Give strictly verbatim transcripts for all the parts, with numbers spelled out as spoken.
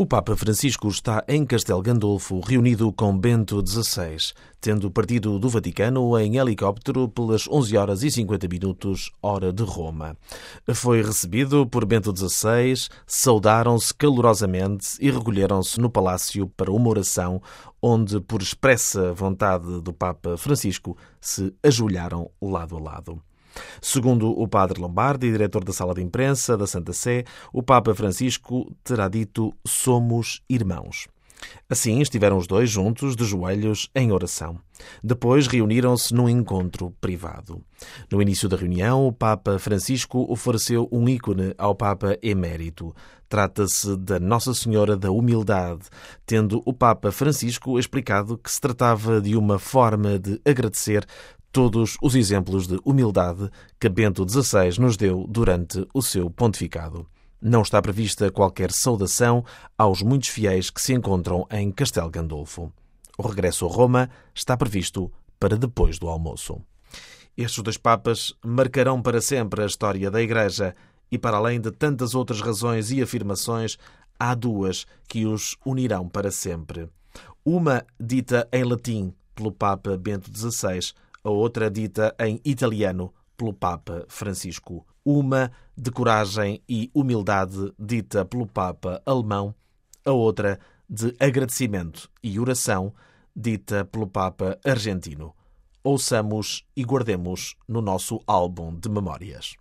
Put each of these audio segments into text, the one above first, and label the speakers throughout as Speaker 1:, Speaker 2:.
Speaker 1: O Papa Francisco está em Castel Gandolfo, reunido com Bento dezasseis, tendo partido do Vaticano em helicóptero pelas onze horas e cinquenta minutos, hora de Roma. Foi recebido por Bento dezasseis, saudaram-se calorosamente e recolheram-se no palácio para uma oração, onde, por expressa vontade do Papa Francisco, se ajoelharam lado a lado. Segundo o padre Lombardi, diretor da Sala de Imprensa da Santa Sé, o Papa Francisco terá dito "somos irmãos". Assim estiveram os dois juntos, de joelhos, em oração. Depois reuniram-se num encontro privado. No início da reunião, o Papa Francisco ofereceu um ícone ao Papa Emérito. Trata-se da Nossa Senhora da Humildade, tendo o Papa Francisco explicado que se tratava de uma forma de agradecer todos os exemplos de humildade que Bento dezasseis nos deu durante o seu pontificado. Não está prevista qualquer saudação aos muitos fiéis que se encontram em Castel Gandolfo. O regresso a Roma está previsto para depois do almoço. Estes dois papas marcarão para sempre a história da Igreja e, para além de tantas outras razões e afirmações, há duas que os unirão para sempre. Uma dita em latim pelo Papa Bento dezasseis, a outra dita em italiano pelo Papa Francisco. Uma de coragem e humildade dita pelo Papa alemão, a outra de agradecimento e oração dita pelo Papa argentino. Ouçamos e guardemos no nosso álbum de memórias.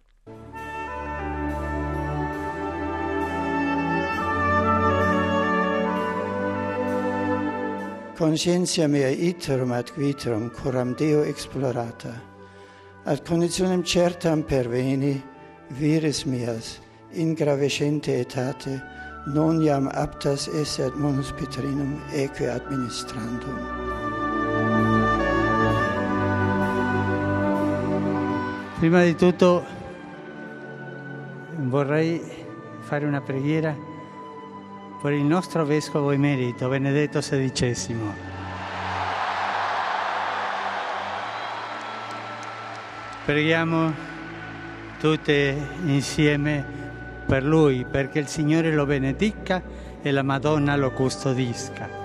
Speaker 2: Conscientia mea iterum ad viterum coram Deo explorata, ad conditionem certam perveni, viris meas, in gravescente etate, non iam aptas esse ad monus Petrinum eque administrandum.
Speaker 3: Prima di tutto vorrei fare una preghiera per il nostro Vescovo Emerito, Benedetto sedicesimo. Preghiamo tutte insieme per lui, perché il Signore lo benedica e la Madonna lo custodisca.